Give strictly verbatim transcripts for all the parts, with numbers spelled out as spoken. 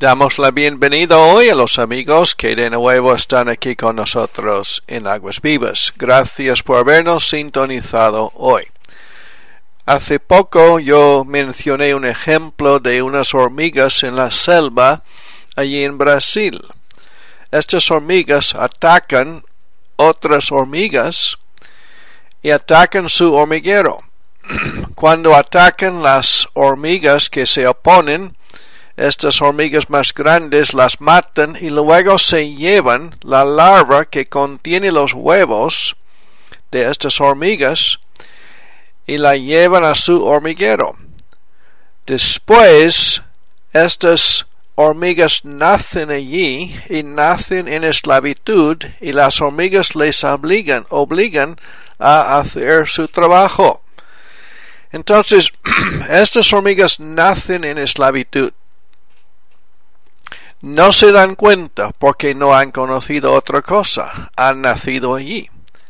Damos la bienvenida hoy a los amigos que de nuevo están aquí con nosotros en Aguas Vivas. Gracias por habernos sintonizado hoy. Hace poco yo mencioné un ejemplo de unas hormigas en la selva allí en Brasil. Estas hormigas atacan otras hormigas y atacan su hormiguero. Cuando atacan las hormigas que se oponen, estas hormigas más grandes las matan y luego se llevan la larva que contiene los huevos de estas hormigas y la llevan a su hormiguero. Después, estas hormigas nacen allí y nacen en esclavitud y las hormigas les obligan, obligan a hacer su trabajo. Entonces, estas hormigas nacen en esclavitud. No se dan cuenta porque no han conocido otra cosa, han nacido allí.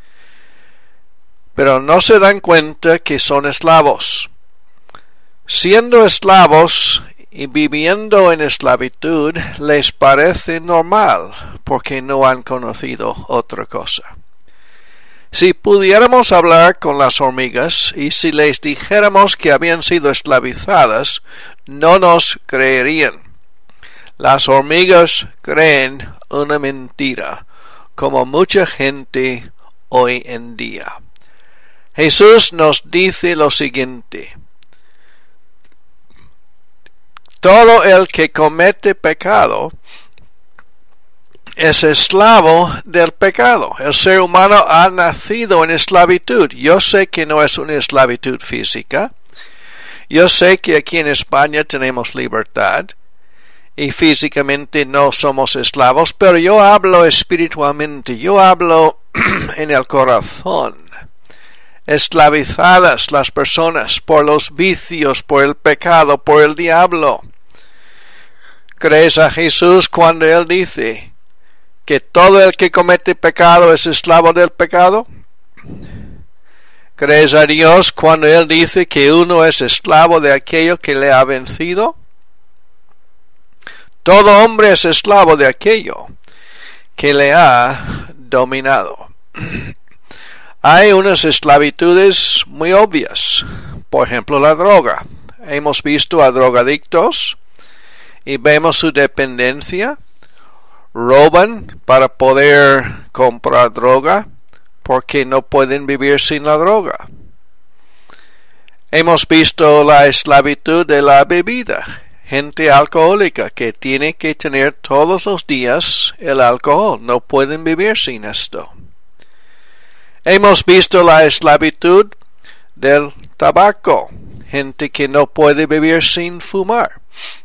Pero no se dan cuenta que son esclavos. Siendo esclavos y viviendo en esclavitud, les parece normal porque no han conocido otra cosa. Si pudiéramos hablar con las hormigas y si les dijéramos que habían sido esclavizadas, no nos creerían. Las hormigas creen una mentira, como mucha gente hoy en día. Jesús nos dice lo siguiente: todo el que comete pecado es esclavo del pecado. El ser humano ha nacido en esclavitud. Yo sé que no es una esclavitud física. Yo sé que aquí en España tenemos libertad y físicamente no somos esclavos, pero yo hablo espiritualmente, yo hablo en el corazón. Esclavizadas las personas por los vicios, por el pecado, por el diablo. ¿Crees a Jesús cuando Él dice que todo el que comete pecado es esclavo del pecado? ¿Crees a Dios cuando Él dice que uno es esclavo de aquello que le ha vencido? Todo hombre es esclavo de aquello que le ha dominado. Hay unas esclavitudes muy obvias. Por ejemplo, la droga. Hemos visto a drogadictos y vemos su dependencia. Roban para poder comprar droga porque no pueden vivir sin la droga. Hemos visto la esclavitud de la bebida. Gente alcohólica que tiene que tener todos los días el alcohol. No pueden vivir sin esto. Hemos visto la esclavitud del tabaco. Gente que no puede vivir sin fumar.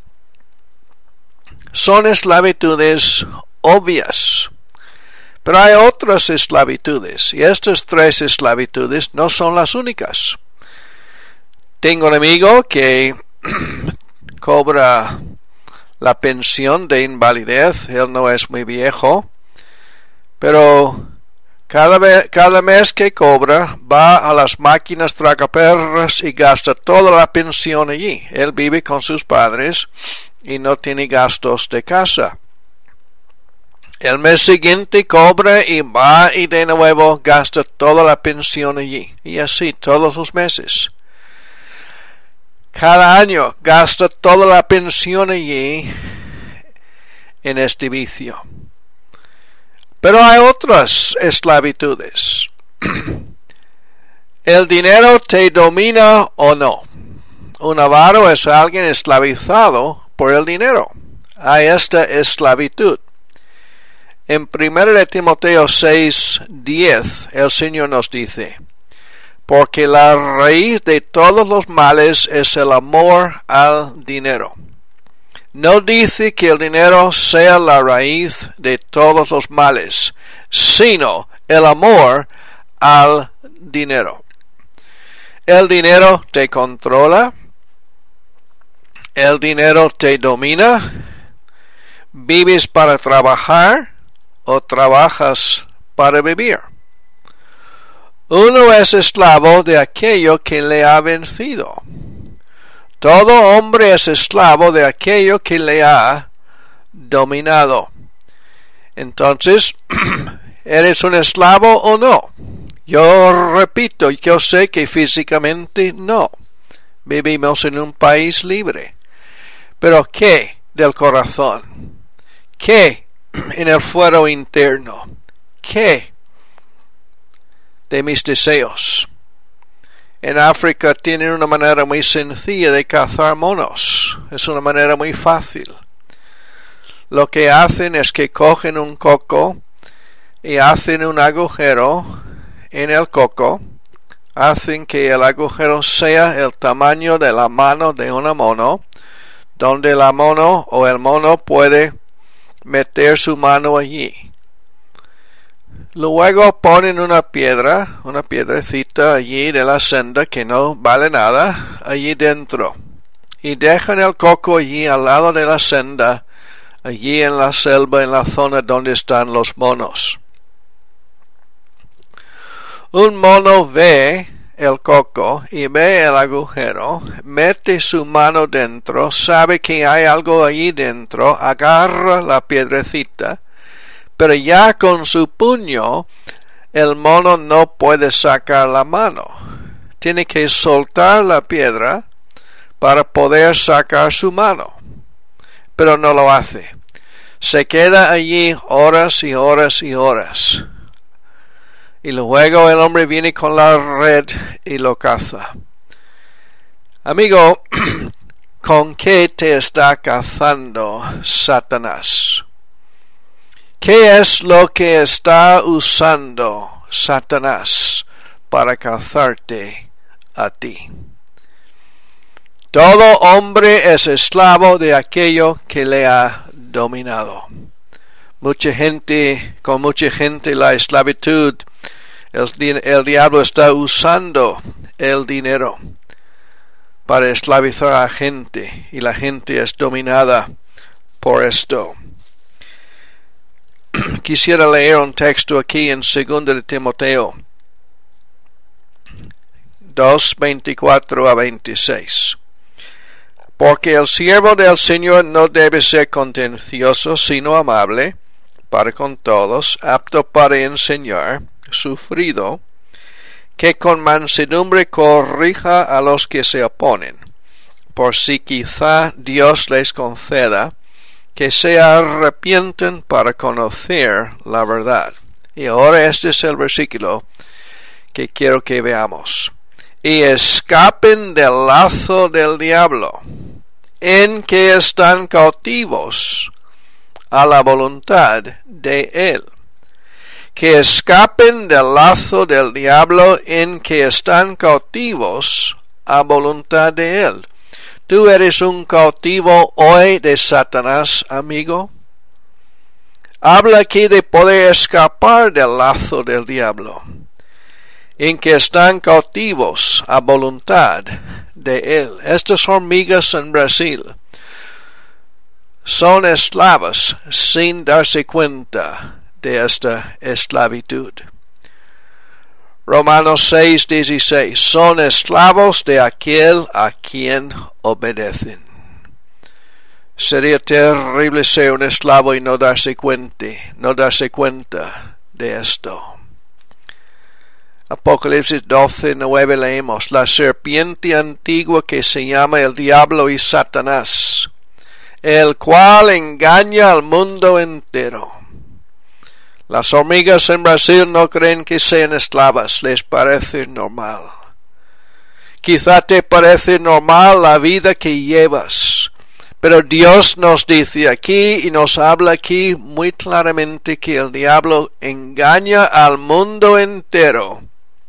Son esclavitudes obvias. Pero hay otras esclavitudes. Y estas tres esclavitudes no son las únicas. Tengo un amigo que cobra la pensión de invalidez. Él no es muy viejo, pero cada, vez, cada mes que cobra va a las máquinas tragaperras y gasta toda la pensión allí. Él vive con sus padres y no tiene gastos de casa. El mes siguiente cobra y va y de nuevo gasta toda la pensión allí. Y así todos los meses. Cada año gasta toda la pensión allí en este vicio. Pero hay otras esclavitudes. ¿El dinero te domina o no? Un avaro es alguien esclavizado por el dinero. Hay esta esclavitud. En primera de Timoteo seis diez, el Señor nos dice: porque la raíz de todos los males es el amor al dinero. No dice que el dinero sea la raíz de todos los males, sino el amor al dinero. El dinero te controla, el dinero te domina, vives para trabajar o trabajas para vivir. Uno es esclavo de aquello que le ha vencido. Todo hombre es esclavo de aquello que le ha dominado. Entonces, ¿eres un esclavo o no? Yo repito, yo sé que físicamente no. Vivimos en un país libre. Pero ¿qué del corazón? ¿Qué en el fuero interno? ¿Qué de mis deseos? En África tienen una manera muy sencilla de cazar monos. Es una manera muy fácil. Lo que hacen es que cogen un coco y hacen un agujero en el coco. Hacen que el agujero sea el tamaño de la mano de una mono, donde la mono o el mono puede meter su mano allí. Luego ponen una piedra, una piedrecita allí de la senda que no vale nada, allí dentro. Y dejan el coco allí al lado de la senda, allí en la selva, en la zona donde están los monos. Un mono ve el coco y ve el agujero, mete su mano dentro, sabe que hay algo allí dentro, agarra la piedrecita, pero ya con su puño el mono no puede sacar la mano. Tiene que soltar la piedra para poder sacar su mano, pero no lo hace. Se queda allí horas y horas y horas. Y luego el hombre viene con la red y lo caza. Amigo, ¿con qué te está cazando Satanás? ¿Qué es lo que está usando Satanás para cazarte a ti? Todo hombre es esclavo de aquello que le ha dominado. Mucha gente, con mucha gente la esclavitud, el, el diablo está usando el dinero para esclavizar a gente y la gente es dominada por esto. Quisiera leer un texto aquí en segunda de Timoteo dos, veinticuatro a veintiséis. Porque el siervo del Señor no debe ser contencioso, sino amable para con todos, apto para enseñar, sufrido, que con mansedumbre corrija a los que se oponen, por si quizá Dios les conceda que se arrepienten para conocer la verdad. Y ahora este es el versículo que quiero que veamos. Y escapen del lazo del diablo, en que están cautivos a la voluntad de él. Que escapen del lazo del diablo, en que están cautivos a voluntad de él. ¿Tú eres un cautivo hoy de Satanás, amigo? Habla aquí de poder escapar del lazo del diablo, en que están cautivos a voluntad de él. Estas hormigas en Brasil son esclavas sin darse cuenta de esta esclavitud. Romanos seis, dieciséis. Son esclavos de aquel a quien obedecen. Sería terrible ser un esclavo y no darse cuenta, no darse cuenta de esto. Apocalipsis doce, nueve leemos. La serpiente antigua que se llama el diablo y Satanás, el cual engaña al mundo entero. Las hormigas en Brasil no creen que sean esclavas, les parece normal. Quizá te parece normal la vida que llevas, pero Dios nos dice aquí y nos habla aquí muy claramente que el diablo engaña al mundo entero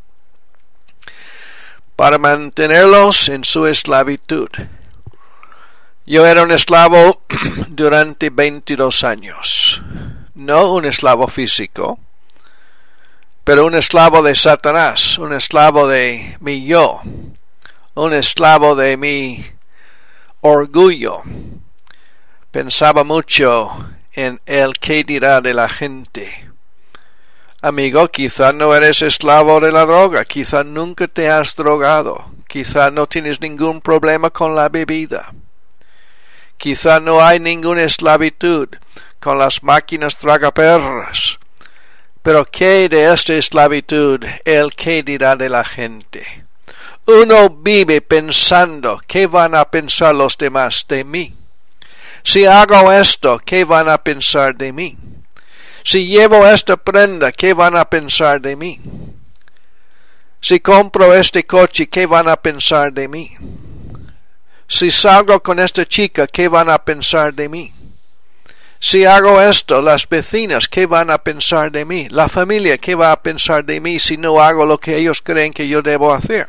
para mantenerlos en su esclavitud. Yo era un esclavo durante veintidós años. No un esclavo físico, pero un esclavo de Satanás, un esclavo de mi yo, un esclavo de mi orgullo. Pensaba mucho en el qué dirá de la gente. Amigo, quizá no eres esclavo de la droga, quizá nunca te has drogado, quizá no tienes ningún problema con la bebida. Quizá no hay ninguna esclavitud con las máquinas tragaperras. Pero ¿qué de esta esclavitud? ¿El qué dirá de la gente? Uno vive pensando, ¿qué van a pensar los demás de mí? Si hago esto, ¿qué van a pensar de mí? Si llevo esta prenda, ¿qué van a pensar de mí? Si compro este coche, ¿qué van a pensar de mí? Si salgo con esta chica, ¿qué van a pensar de mí? Si hago esto, las vecinas, ¿qué van a pensar de mí? La familia, ¿qué va a pensar de mí si no hago lo que ellos creen que yo debo hacer?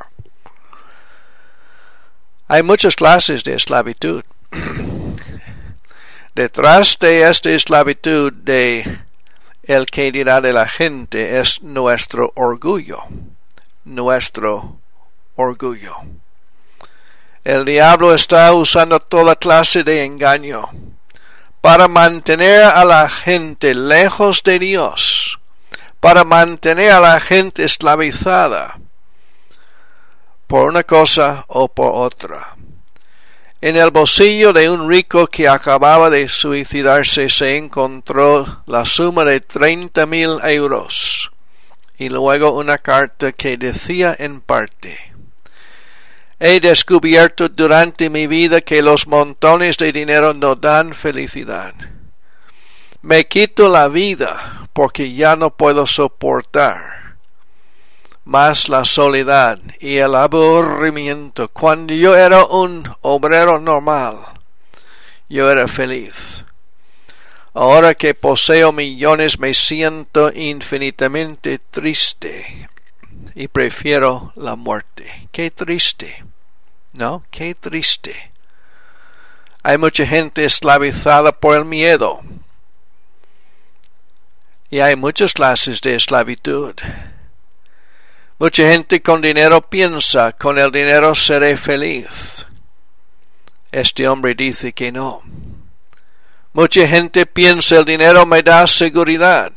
Hay muchas clases de esclavitud. Detrás de esta esclavitud de el que dirá de la gente es nuestro orgullo. Nuestro orgullo. El diablo está usando toda clase de engaño para mantener a la gente lejos de Dios, para mantener a la gente esclavizada por una cosa o por otra. En el bolsillo de un rico que acababa de suicidarse se encontró la suma de treinta mil euros y luego una carta que decía en parte: he descubierto durante mi vida que los montones de dinero no dan felicidad. Me quito la vida porque ya no puedo soportar más la soledad y el aburrimiento. Cuando yo era un obrero normal, yo era feliz. Ahora que poseo millones me siento infinitamente triste y prefiero la muerte. Qué triste, ¿no? Qué triste. Hay mucha gente esclavizada por el miedo. Y hay muchas clases de esclavitud. Mucha gente con dinero piensa, con el dinero seré feliz. Este hombre dice que no. Mucha gente piensa, el dinero me da seguridad.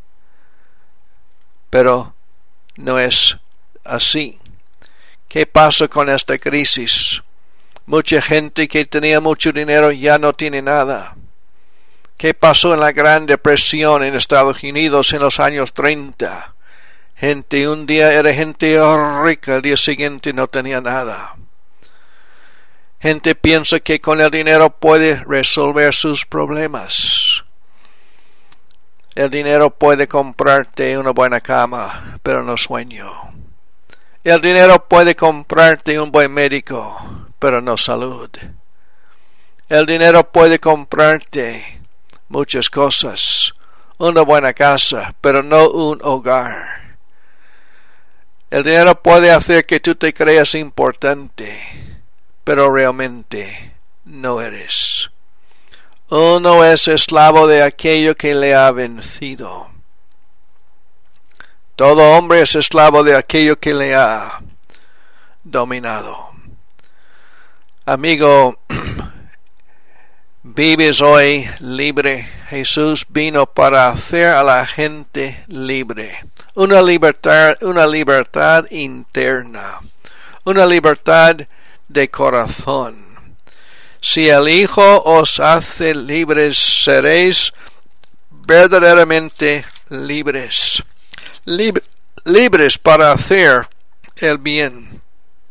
Pero no es así. ¿Qué pasa con esta crisis? Mucha gente que tenía mucho dinero ya no tiene nada. ¿Qué pasó en la Gran Depresión en Estados Unidos en los años treinta? Gente un día era gente rica, el día siguiente no tenía nada. Gente piensa que con el dinero puede resolver sus problemas. El dinero puede comprarte una buena cama, pero no sueño. El dinero puede comprarte un buen médico, pero no salud. El dinero puede comprarte muchas cosas, una buena casa, pero no un hogar. El dinero puede hacer que tú te creas importante, pero realmente no eres. Uno es esclavo de aquello que le ha vencido. Todo hombre es esclavo de aquello que le ha dominado. Amigo, vives hoy libre. Jesús vino para hacer a la gente libre. Una libertad, una libertad interna. Una libertad de corazón. Si el Hijo os hace libres, seréis verdaderamente libres. Lib- libres para hacer el bien.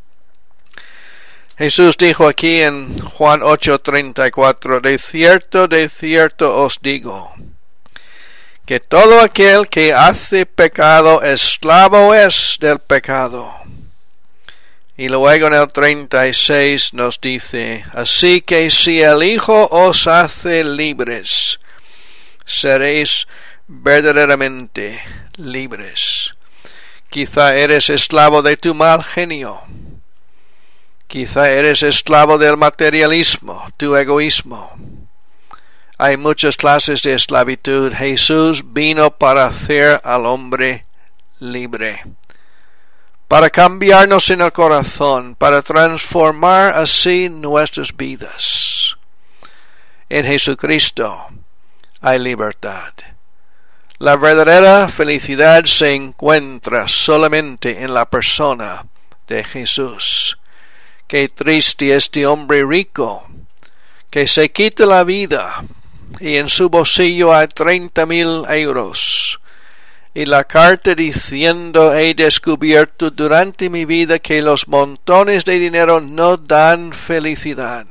Jesús dijo aquí en Juan ocho treinta y cuatro, de cierto, de cierto os digo, que todo aquel que hace pecado, esclavo es del pecado. Y luego en el treinta y seis nos dice, así que si el Hijo os hace libres, seréis verdaderamente libres. Quizá eres esclavo de tu mal genio. Quizá eres esclavo del materialismo, tu egoísmo. Hay muchas clases de esclavitud. Jesús vino para hacer al hombre libre, para cambiarnos en el corazón, para transformar así nuestras vidas. En Jesucristo hay libertad. La verdadera felicidad se encuentra solamente en la persona de Jesús. Qué triste este hombre rico que se quita la vida y en su bolsillo hay treinta mil euros. Y la carta diciendo: he descubierto durante mi vida que los montones de dinero no dan felicidad.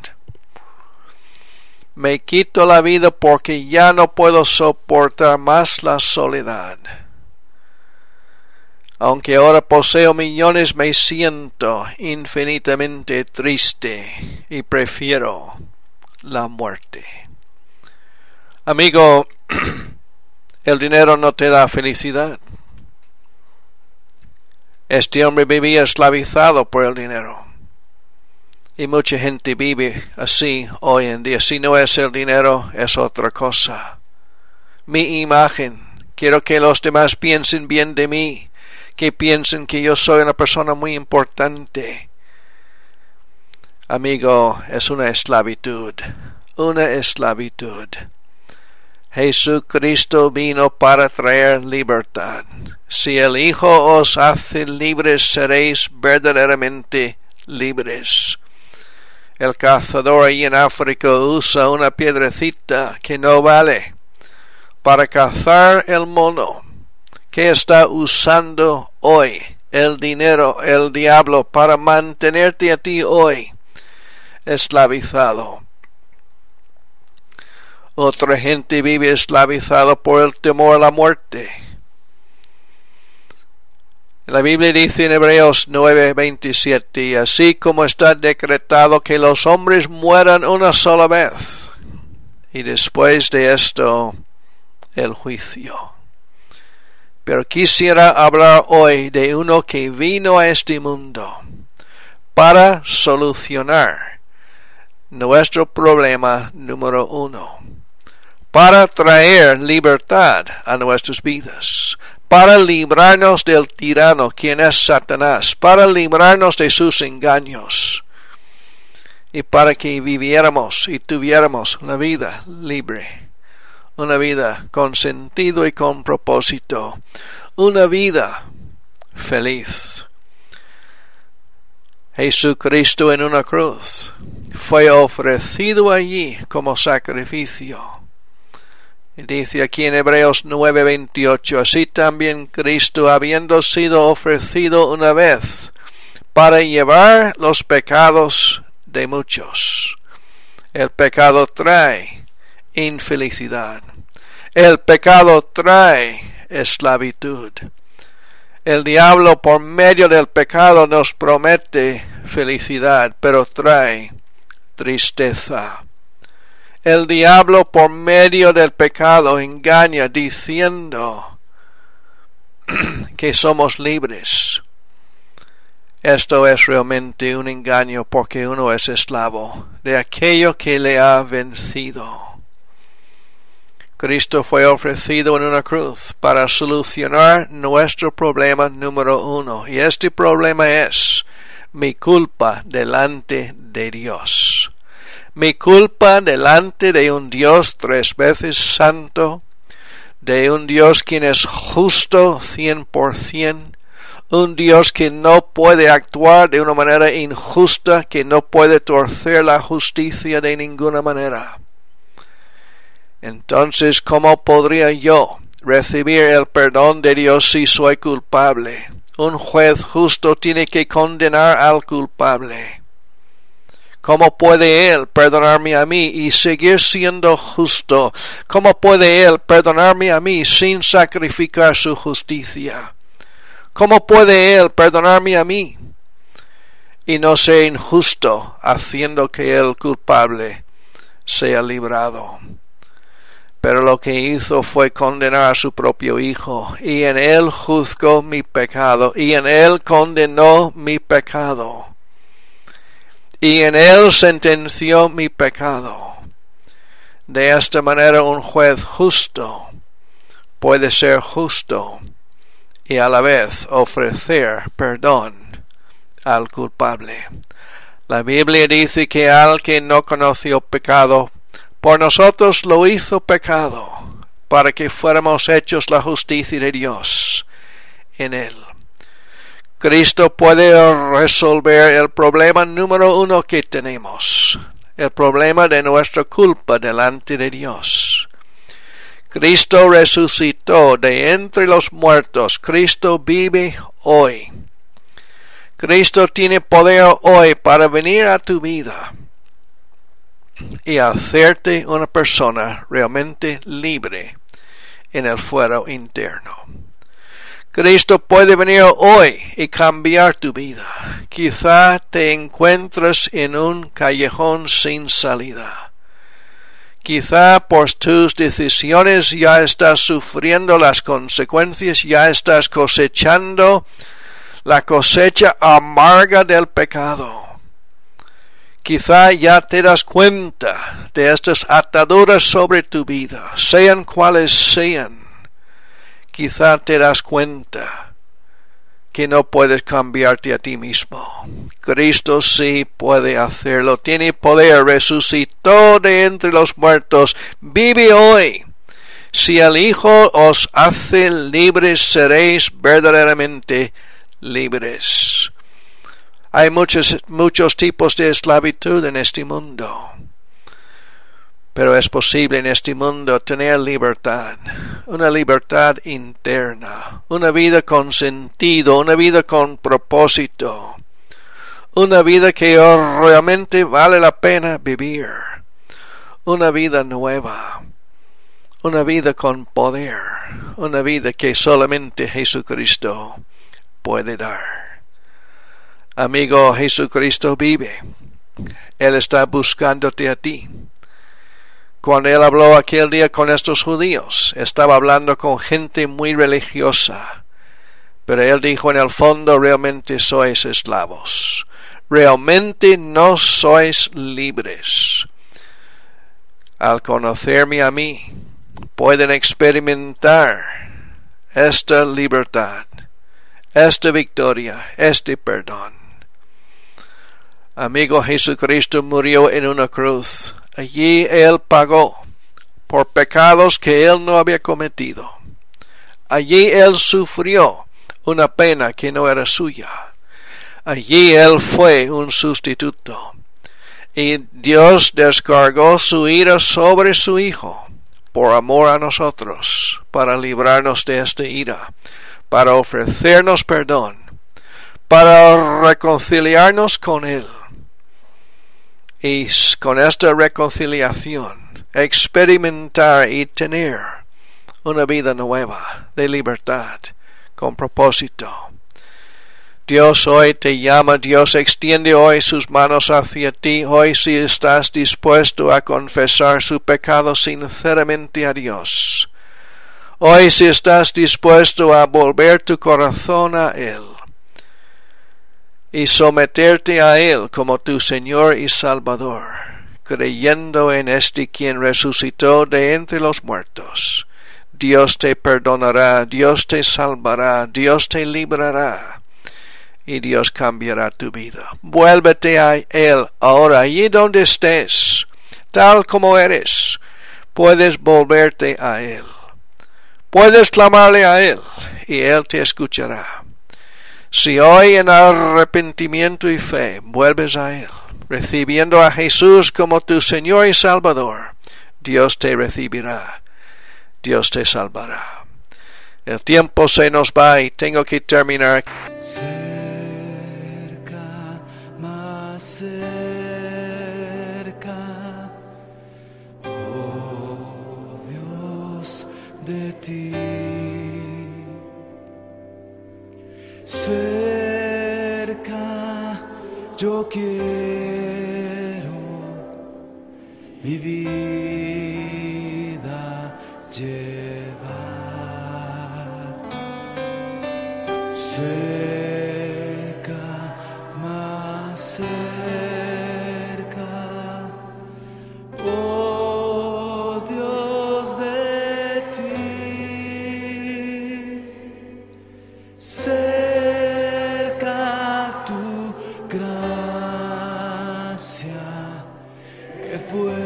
Me quito la vida porque ya no puedo soportar más la soledad. Aunque ahora poseo millones, me siento infinitamente triste y prefiero la muerte. Amigo, el dinero no te da felicidad. Este hombre vivía esclavizado por el dinero. Y mucha gente vive así hoy en día. Si no es el dinero, es otra cosa. Mi imagen. Quiero que los demás piensen bien de mí. Que piensen que yo soy una persona muy importante. Amigo, es una esclavitud. Una esclavitud. Jesucristo vino para traer libertad. Si el Hijo os hace libres, seréis verdaderamente libres. El cazador ahí en África usa una piedrecita que no vale para cazar el mono. ¿Qué está usando hoy el dinero, el diablo, para mantenerte a ti hoy esclavizado? Otra gente vive esclavizado por el temor a la muerte. La Biblia dice en Hebreos nueve veintisiete: y así como está decretado que los hombres mueran una sola vez, y después de esto el juicio. Pero quisiera hablar hoy de uno que vino a este mundo para solucionar nuestro problema número uno, para traer libertad a nuestras vidas, para librarnos del tirano, quien es Satanás, para librarnos de sus engaños, y para que viviéramos y tuviéramos una vida libre, una vida con sentido y con propósito, una vida feliz. Jesucristo en una cruz fue ofrecido allí como sacrificio. Dice aquí en Hebreos nueve veintiocho: así también Cristo, habiendo sido ofrecido una vez para llevar los pecados de muchos. El pecado trae infelicidad. El pecado trae esclavitud. El diablo por medio del pecado nos promete felicidad, pero trae tristeza. El diablo por medio del pecado engaña diciendo que somos libres. Esto es realmente un engaño, porque uno es esclavo de aquello que le ha vencido. Cristo fue ofrecido en una cruz para solucionar nuestro problema número uno. Y este problema es mi culpa delante de Dios. Mi culpa delante de un Dios tres veces santo, de un Dios quien es justo cien por ciento, un Dios que no puede actuar de una manera injusta, que no puede torcer la justicia de ninguna manera. Entonces, ¿cómo podría yo recibir el perdón de Dios si soy culpable? Un juez justo tiene que condenar al culpable. ¿Cómo puede Él perdonarme a mí y seguir siendo justo? ¿Cómo puede Él perdonarme a mí sin sacrificar su justicia? ¿Cómo puede Él perdonarme a mí y no ser injusto, haciendo que el culpable sea librado? Pero lo que hizo fue condenar a su propio Hijo, y en Él juzgó mi pecado, y en Él condenó mi pecado, y en Él sentenció mi pecado. De esta manera un juez justo puede ser justo y a la vez ofrecer perdón al culpable. La Biblia dice que al que no conoció pecado, por nosotros lo hizo pecado, para que fuéramos hechos la justicia de Dios en Él. Cristo puede resolver el problema número uno que tenemos, el problema de nuestra culpa delante de Dios. Cristo resucitó de entre los muertos. Cristo vive hoy. Cristo tiene poder hoy para venir a tu vida y hacerte una persona realmente libre en el fuero interno. Cristo puede venir hoy y cambiar tu vida. Quizá te encuentres en un callejón sin salida. Quizá por tus decisiones ya estás sufriendo las consecuencias, ya estás cosechando la cosecha amarga del pecado. Quizá ya te das cuenta de estas ataduras sobre tu vida, sean cuales sean. Quizá te das cuenta que no puedes cambiarte a ti mismo. Cristo sí puede hacerlo, tiene poder, resucitó de entre los muertos, vive hoy. Si el Hijo os hace libres, seréis verdaderamente libres. Hay muchos, muchos tipos de esclavitud en este mundo, pero es posible en este mundo tener libertad, una libertad interna, una vida con sentido, una vida con propósito, una vida que realmente vale la pena vivir, una vida nueva, una vida con poder, una vida que solamente Jesucristo puede dar. Amigo, Jesucristo vive. Él está buscándote a ti. Cuando Él habló aquel día con estos judíos, estaba hablando con gente muy religiosa. Pero Él dijo, en el fondo, realmente sois esclavos. Realmente no sois libres. Al conocerme a mí, pueden experimentar esta libertad, esta victoria, este perdón. Amigo, Jesucristo murió en una cruz. Allí Él pagó por pecados que Él no había cometido. Allí Él sufrió una pena que no era suya. Allí Él fue un sustituto. Y Dios descargó su ira sobre su Hijo por amor a nosotros, para librarnos de esta ira, para ofrecernos perdón, para reconciliarnos con Él. Y con esta reconciliación experimentar y tener una vida nueva de libertad, con propósito. Dios hoy te llama, Dios extiende hoy sus manos hacia ti. Hoy si estás dispuesto a confesar su pecado sinceramente a Dios. Hoy si estás dispuesto a volver tu corazón a Él y someterte a Él como tu Señor y Salvador, creyendo en este quien resucitó de entre los muertos. Dios te perdonará, Dios te salvará, Dios te librará y Dios cambiará tu vida. Vuélvete a Él ahora, allí donde estés, tal como eres. Puedes volverte a Él. Puedes clamarle a Él y Él te escuchará. Si hoy en arrepentimiento y fe vuelves a Él, recibiendo a Jesús como tu Señor y Salvador, Dios te recibirá, Dios te salvará. El tiempo se nos va y tengo que terminar. Cerca, más cerca, oh Dios, de ti. Cerca yo quiero mi vida llevar. Cerca, más cerca, oh Dios de ti. Cerca gracia que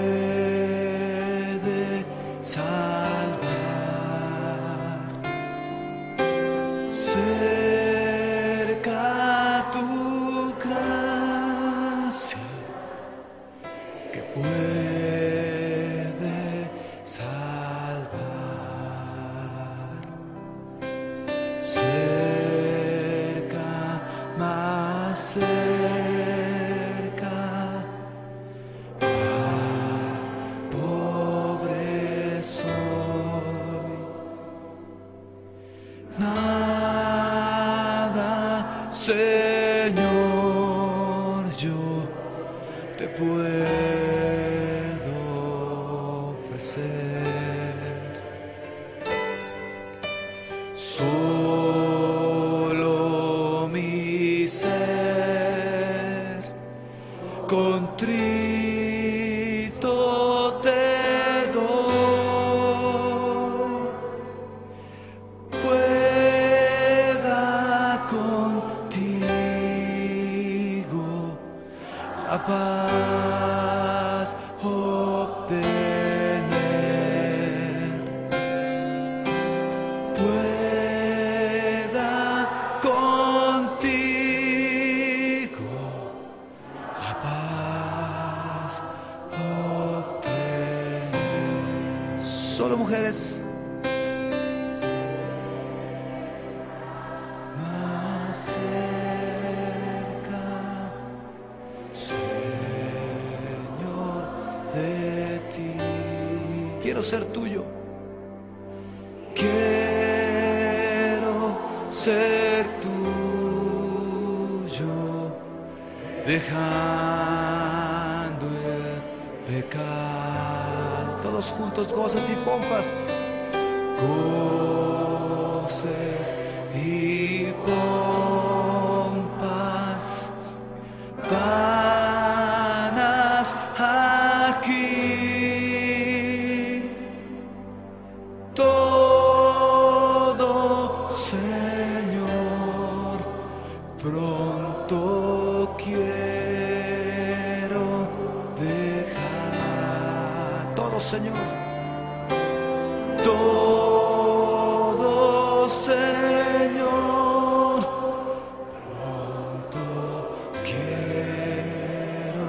puede salvar. Cerca cerca, más cerca, al pobre soy. Nada, Señor, yo te puedo ofrecer. Solo mi ser contrito te doy, pueda contigo la paz obtener, pueda contigo la paz obtener. Solo mujeres. Más cerca, Señor, de ti. Quiero ser tuyo. Quiero ser tuyo, dejando el pecado. Todos juntos, goces y pompas. Goces y pompas vanas aquí. Todo, Señor, pronto quiero dejar. Todo, Señor. Todo, Señor, pronto quiero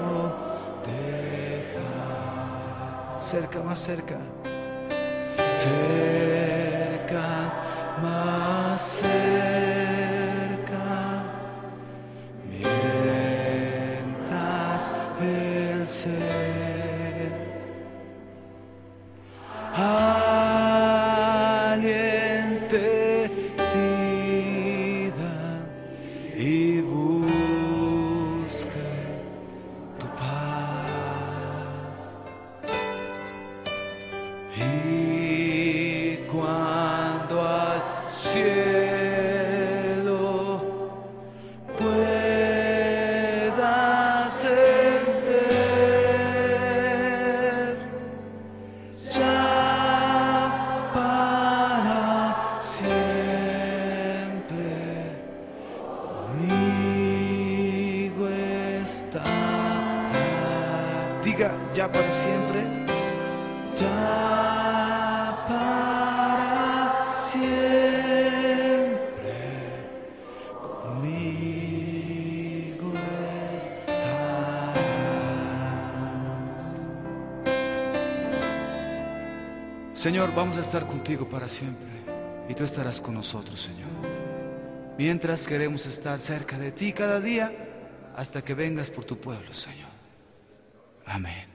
dejar. Cerca, más cerca. Cerca, más cerca, mientras el ser aliente vida y busque tu paz. Y cuando al cielo puedas entender, ya para siempre conmigo estará. Diga, ya para siempre. Ya para siempre conmigo estarás. Señor, vamos a estar contigo para siempre y tú estarás con nosotros, Señor. Mientras queremos estar cerca de ti cada día hasta que vengas por tu pueblo, Señor. Amén.